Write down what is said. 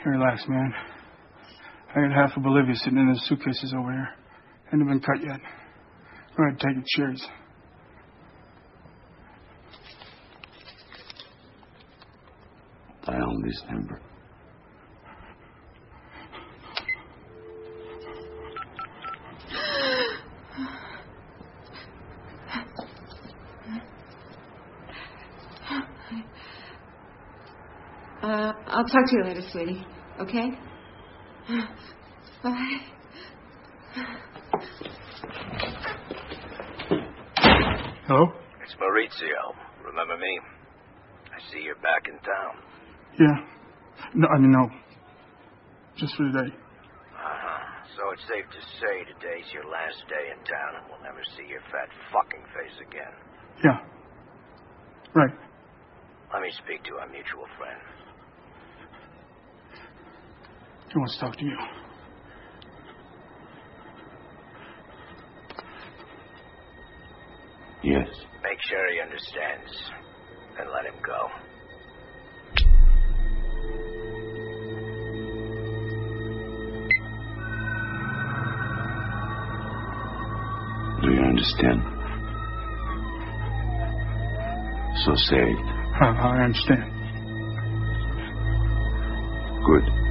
Hey, relax, man. I got half of Bolivia sitting in those suitcases over here. Ain't been cut yet. Go ahead, take it. Cheers. Dial this number. I'll talk to you later, sweetie. Okay? Bye. Hello? It's Maurizio. Remember me? I see you're back in town. Yeah. No. Just for today. So it's safe to say today's your last day in town and we'll never see your fat fucking face again. Yeah. Right. Let me speak to our mutual friend. He wants to talk to you. Yes. Make sure he understands and let him go. Do you understand? So say it. I understand. Good.